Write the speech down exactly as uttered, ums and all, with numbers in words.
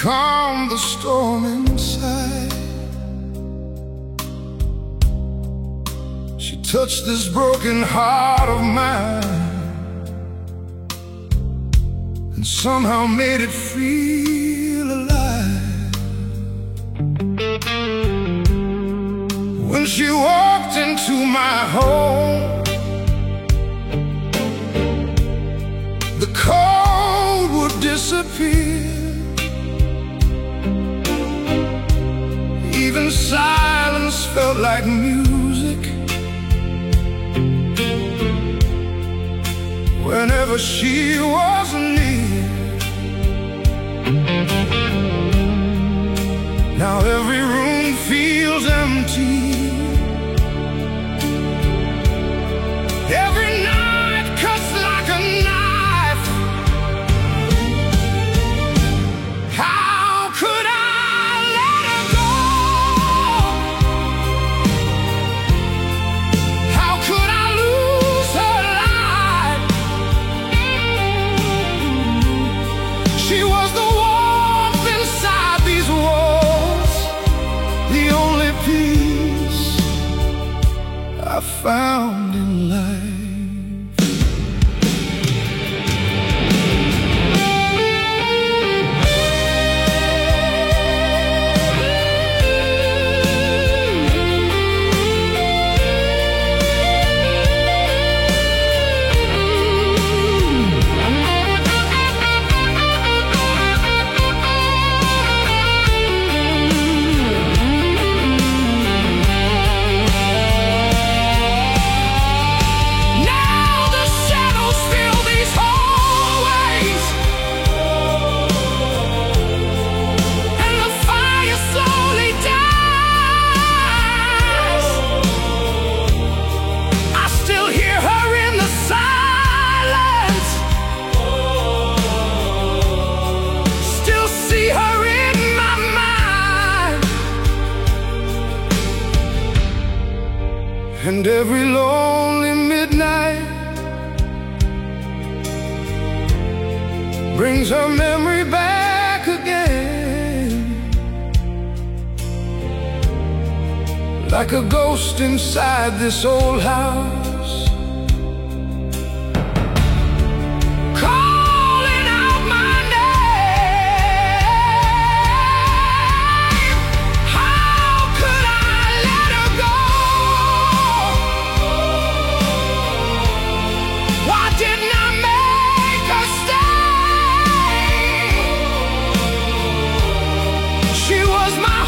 calm the storm inside. She touched this broken heart of mine and somehow made it feel alive. When she walked into my home, the cold would disappear. Even silence felt like music whenever she was near. Now every room feels empty. Every night cuts like a knife. How could I let her go? How could I lose her light? She was the warmth inside these walls, the only peace I found in life. And every lonely midnight brings her memory back again, like a ghost inside this old house, calling out my name. How could I let her go? Why didn't I make her stay? She was my